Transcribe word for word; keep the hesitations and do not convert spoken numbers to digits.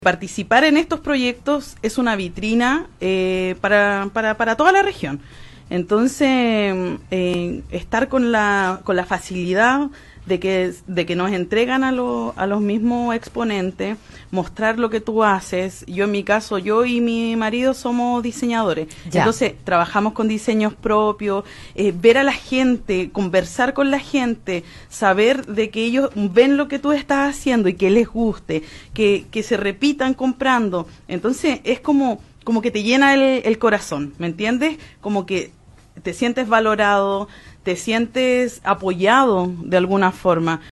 Participar en estos proyectos es una vitrina eh, para, para, para toda la región. Entonces, eh, estar con la, con la facilidad de que, de que nos entregan a, lo, a los mismos exponentes, mostrar lo que tú haces. Yo en mi caso, yo y mi marido somos diseñadores. Ya. Entonces, trabajamos con diseños propios, eh, ver a la gente, conversar con la gente, saber de que ellos ven lo que tú estás haciendo y que les guste, que, que se repitan comprando. Entonces, es como, como que te llena el, el corazón, ¿me entiendes? Como que te sientes valorado, te sientes apoyado de alguna forma.